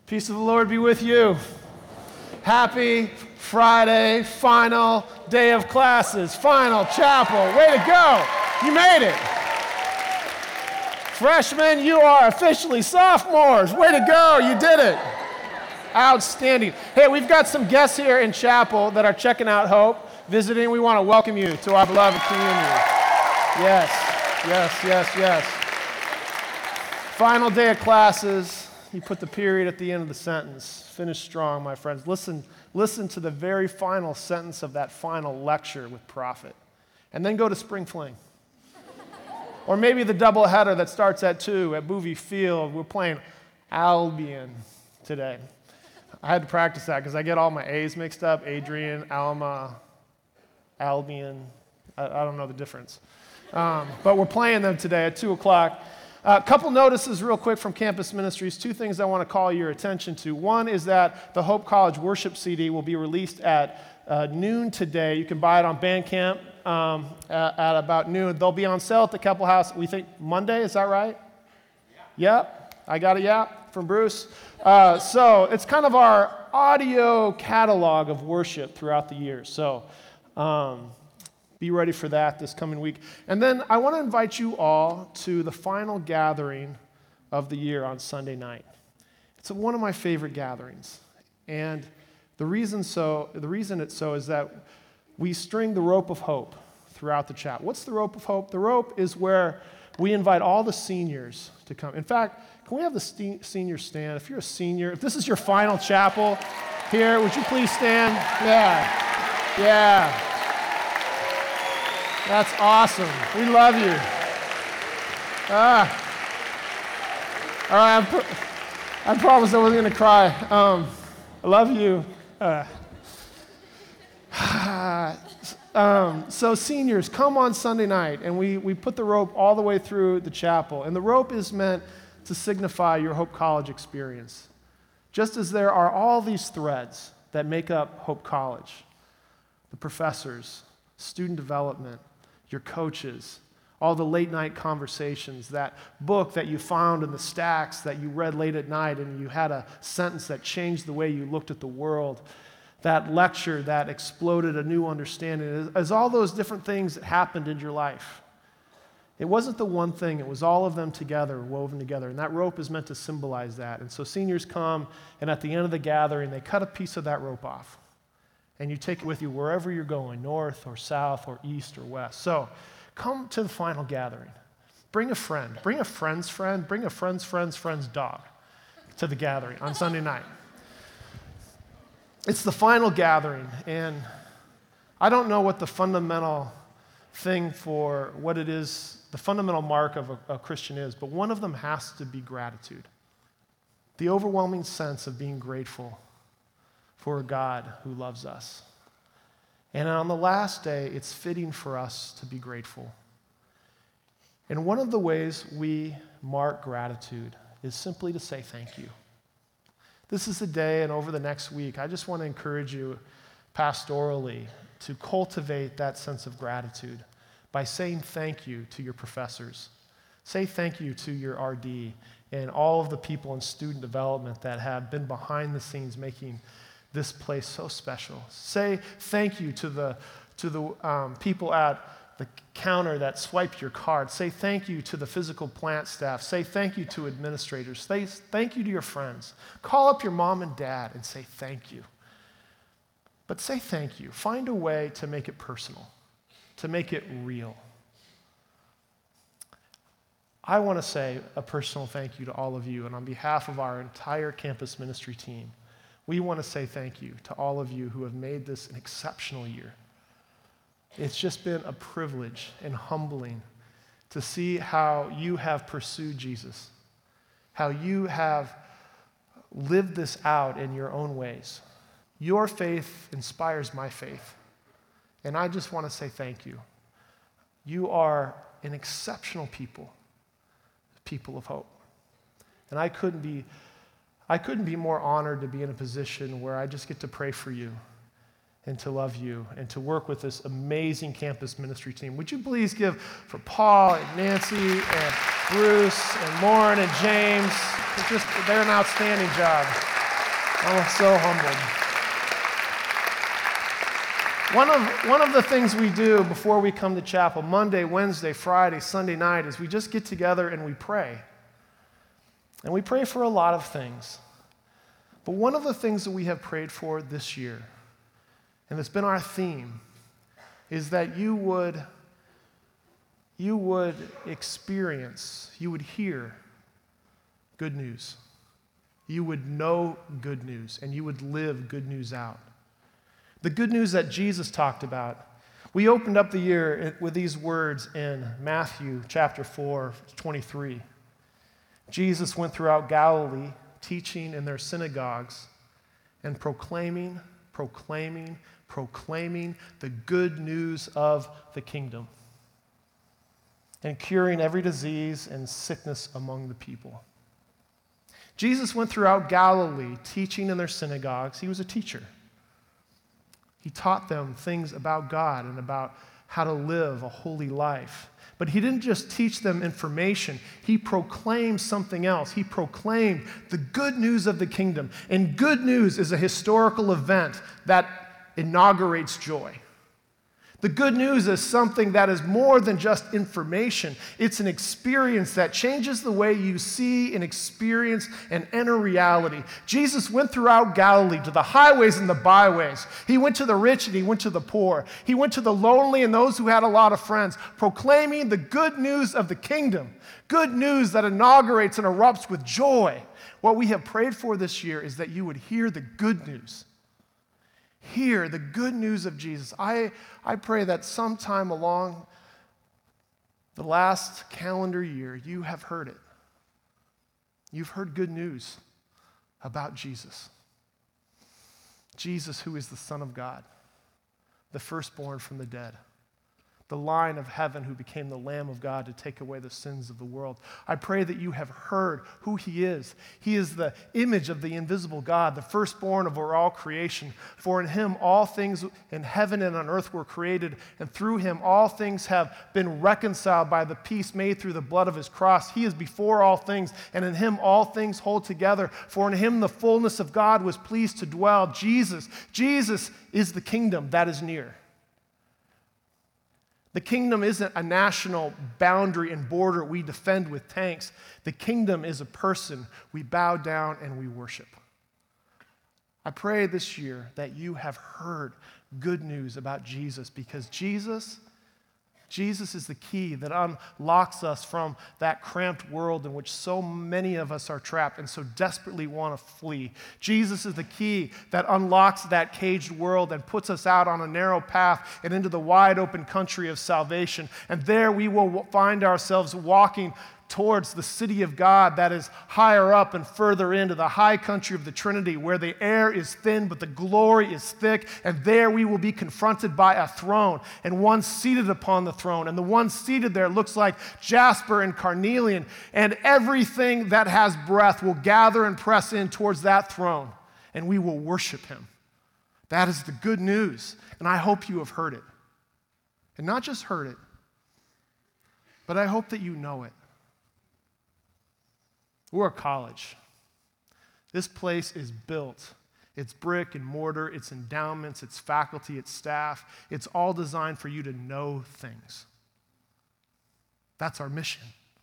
Peace of the Lord be with you. Happy Friday, final day of classes, final chapel. Way to go. You made it. Freshmen, you are officially sophomores. Way to go. You did it. Outstanding. Hey, we've got some guests here in chapel that are checking out Hope, visiting. We want to welcome you to our beloved community. Yes. Final day of classes. You put the period at the end of the sentence. Finish strong, my friends. Listen to the very final sentence of that final lecture with Prophet. And then go to Spring Fling. Or maybe the doubleheader that starts at 2 at Boovie Field. We're playing Albion today. I had to practice that because I get all my A's mixed up. Adrian, Alma, Albion. I don't know the difference. But we're playing them today at 2 o'clock. A couple notices real quick from Campus Ministries. 2 things I want to call your attention to. One is that the Hope College worship CD will be released at noon today. You can buy it on Bandcamp at about noon. They'll be on sale at the Keppel House, we think Monday, is that right? Yeah. Yep. I got a yap from Bruce. So it's kind of our audio catalog of worship throughout the year. So be ready for that this coming week. And then I want to invite you all to the final gathering of the year on Sunday night. It's one of my favorite gatherings. And the reason it's so is that we string the rope of hope throughout the chapel. What's the rope of hope? The rope is where we invite all the seniors to come. In fact, can we have the seniors stand? If you're a senior, if this is your final chapel here, would you please stand? Yeah. That's awesome. We love you. All right, I promised I wasn't going to cry. I love you. So seniors, come on Sunday night, and we put the rope all the way through the chapel. And the rope is meant to signify your Hope College experience. Just as there are all these threads that make up Hope College, the professors, student development, your coaches, all the late night conversations, that book that you found in the stacks that you read late at night and you had a sentence that changed the way you looked at the world, that lecture that exploded a new understanding, as all those different things that happened in your life. It wasn't the one thing, it was all of them together, woven together, and that rope is meant to symbolize that. And so seniors come, and at the end of the gathering, they cut a piece of that rope off. And you take it with you wherever you're going, north or south or east or west. So come to the final gathering. Bring a friend. Bring a friend's friend. Bring a friend's dog to the gathering on Sunday night. It's the final gathering, and I don't know what the fundamental thing for what it is, the fundamental mark of a Christian is, but one of them has to be gratitude. The overwhelming sense of being grateful for a God who loves us. And on the last day, it's fitting for us to be grateful. And one of the ways we mark gratitude is simply to say thank you. This is the day, and over the next week, I just want to encourage you pastorally to cultivate that sense of gratitude by saying thank you to your professors. Say thank you to your RD and all of the people in student development that have been behind the scenes making this place so special. Say thank you to the people at the counter that swiped your card. Say thank you to the physical plant staff. Say thank you to administrators. Say thank you to your friends. Call up your mom and dad and say thank you. But say thank you. Find a way to make it personal, to make it real. I want to say a personal thank you to all of you, and on behalf of our entire campus ministry team, we want to say thank you to all of you who have made this an exceptional year. It's just been a privilege and humbling to see how you have pursued Jesus, how you have lived this out in your own ways. Your faith inspires my faith, and I just want to say thank you. You are an exceptional people of hope. And I couldn't be more honored to be in a position where I just get to pray for you and to love you and to work with this amazing campus ministry team. Would you please give for Paul and Nancy and Bruce and Lauren and James? They're an outstanding job. I'm so humbled. One of the things we do before we come to chapel, Monday, Wednesday, Friday, Sunday night, is we just get together and we pray. And we pray for a lot of things. But one of the things that we have prayed for this year, and it's been our theme, is that you would experience, you would hear good news. You would know good news, and you would live good news out. The good news that Jesus talked about. We opened up the year with these words in Matthew chapter 4, 23. Jesus went throughout Galilee, teaching in their synagogues and proclaiming the good news of the kingdom and curing every disease and sickness among the people. Jesus went throughout Galilee, teaching in their synagogues. He was a teacher. He taught them things about God and about how to live a holy life. But he didn't just teach them information. He proclaimed something else. He proclaimed the good news of the kingdom. And good news is a historical event that inaugurates joy. The good news is something that is more than just information. It's an experience that changes the way you see and experience and enter reality. Jesus went throughout Galilee to the highways and the byways. He went to the rich and he went to the poor. He went to the lonely and those who had a lot of friends, proclaiming the good news of the kingdom. Good news that inaugurates and erupts with joy. What we have prayed for this year is that you would hear the good news. Hear the good news of Jesus. I pray that sometime along the last calendar year, you have heard it. You've heard good news about Jesus. Jesus, who is the Son of God, the firstborn from the dead, the Lion of heaven who became the Lamb of God to take away the sins of the world. I pray that you have heard who he is. He is the image of the invisible God, the firstborn over all creation. For in him all things in heaven and on earth were created, and through him all things have been reconciled by the peace made through the blood of his cross. He is before all things, and in him all things hold together. For in him the fullness of God was pleased to dwell. Jesus is the kingdom that is near. The kingdom isn't a national boundary and border we defend with tanks. The kingdom is a person we bow down and we worship. I pray this year that you have heard good news about Jesus, because Jesus is the key that unlocks us from that cramped world in which so many of us are trapped and so desperately want to flee. Jesus is the key that unlocks that caged world and puts us out on a narrow path and into the wide open country of salvation. And there we will find ourselves walking towards the city of God that is higher up and further into the high country of the Trinity, where the air is thin but the glory is thick, and there we will be confronted by a throne and one seated upon the throne, and the one seated there looks like jasper and carnelian, and everything that has breath will gather and press in towards that throne, and we will worship him. That is the good news, and I hope you have heard it. And not just heard it, but I hope that you know it. We're a college. This place is built. It's brick and mortar, it's endowments, it's faculty, it's staff. It's all designed for you to know things. That's our mission.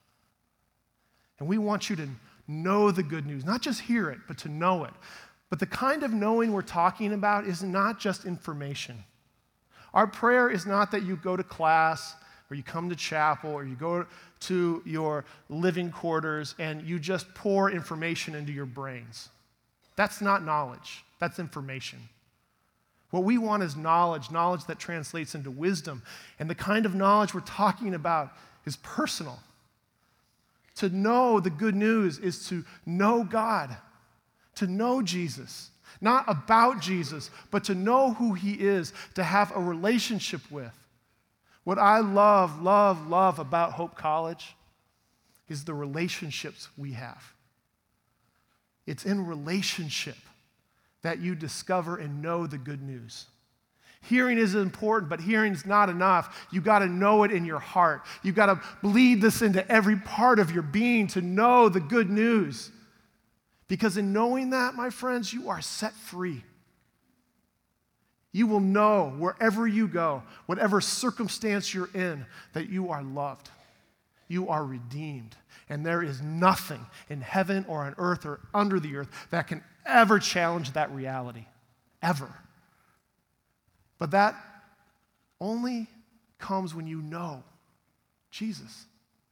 And we want you to know the good news, not just hear it, but to know it. But the kind of knowing we're talking about is not just information. Our prayer is not that you go to class or you come to chapel or you go to your living quarters and you just pour information into your brains. That's not knowledge. That's information. What we want is knowledge that translates into wisdom. And the kind of knowledge we're talking about is personal. To know the good news is to know God, to know Jesus. Not about Jesus, but to know who he is, to have a relationship with. What I love about Hope College is the relationships we have. It's in relationship that you discover and know the good news. Hearing is important, but hearing is not enough. You got to know it in your heart. You got to bleed this into every part of your being to know the good news. Because in knowing that, my friends, you are set free. You will know wherever you go, whatever circumstance you're in, that you are loved. You are redeemed. And there is nothing in heaven or on earth or under the earth that can ever challenge that reality. Ever. But that only comes when you know Jesus.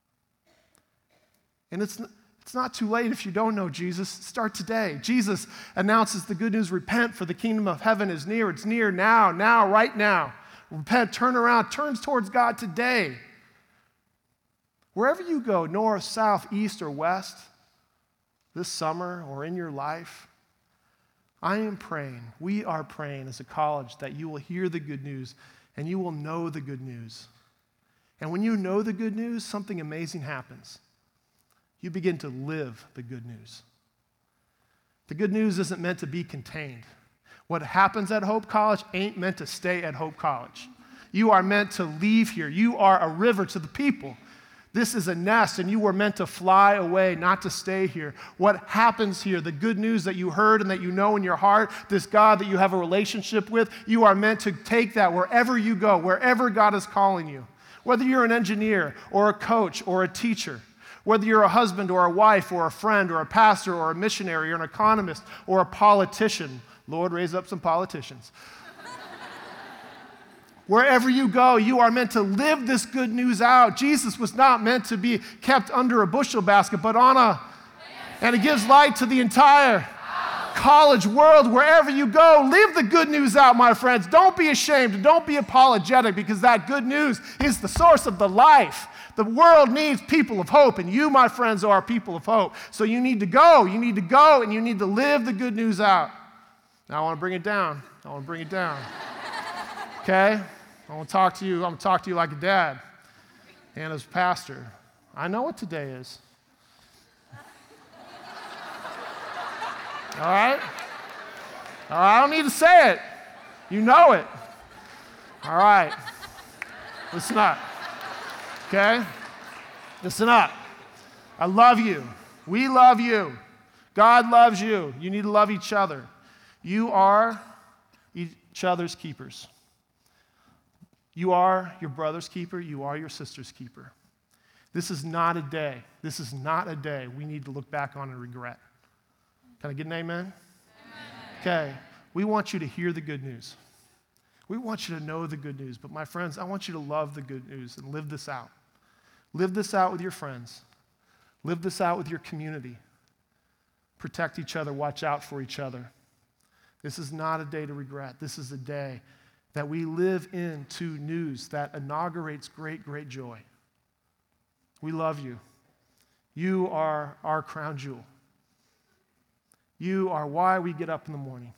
And it's not too late if you don't know Jesus. Start today. Jesus announces the good news, repent, for the kingdom of heaven is near. It's near now, right now. Repent, turn around, turn towards God today. Wherever you go, north, south, east, or west, this summer or in your life, I am praying, we are praying as a college that you will hear the good news and you will know the good news. And when you know the good news, something amazing happens. You begin to live the good news. The good news isn't meant to be contained. What happens at Hope College ain't meant to stay at Hope College. You are meant to leave here. You are a river to the people. This is a nest, and you were meant to fly away, not to stay here. What happens here, the good news that you heard and that you know in your heart, this God that you have a relationship with, you are meant to take that wherever you go, wherever God is calling you. Whether you're an engineer or a coach or a teacher, whether you're a husband or a wife or a friend or a pastor or a missionary or an economist or a politician. Lord, raise up some politicians. Wherever you go, you are meant to live this good news out. Jesus was not meant to be kept under a bushel basket, but and it gives light to the entire college world. Wherever you go, live the good news out, my friends. Don't be ashamed and don't be apologetic, because that good news is the source of the life. The world needs people of hope, and you, my friends, are people of hope. So you need to go, and you need to live the good news out. Now I want to bring it down. Okay? I want to talk to you. I'm going to talk to you like a dad and as a pastor. I know what today is. All right? I don't need to say it. You know it. All right. Listen up. Okay? Listen up. I love you. We love you. God loves you. You need to love each other. You are each other's keepers. You are your brother's keeper. You are your sister's keeper. This is not a day. We need to look back on and regret. Can I get an amen? Okay. We want you to hear the good news. We want you to know the good news. But my friends, I want you to love the good news and live this out. Live this out with your friends. Live this out with your community. Protect each other. Watch out for each other. This is not a day to regret. This is a day that we live into news that inaugurates great, great joy. We love you. You are our crown jewel. You are why we get up in the morning.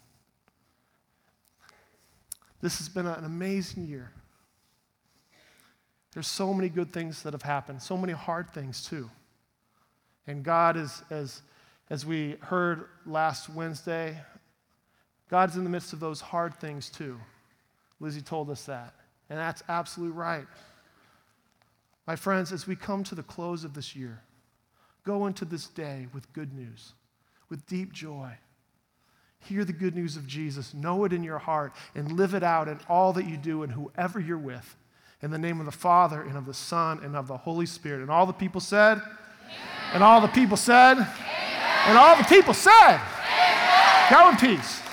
This has been an amazing year. There's so many good things that have happened, so many hard things too. And God is, as we heard last Wednesday, God's in the midst of those hard things too. Lizzie told us that, and that's absolutely right. My friends, as we come to the close of this year, go into this day with good news, with deep joy. Hear the good news of Jesus, know it in your heart, and live it out in all that you do and whoever you're with. In the name of the Father, and of the Son, and of the Holy Spirit. And all the people said? Amen. And all the people said? Amen. And all the people said? Amen. Go in peace.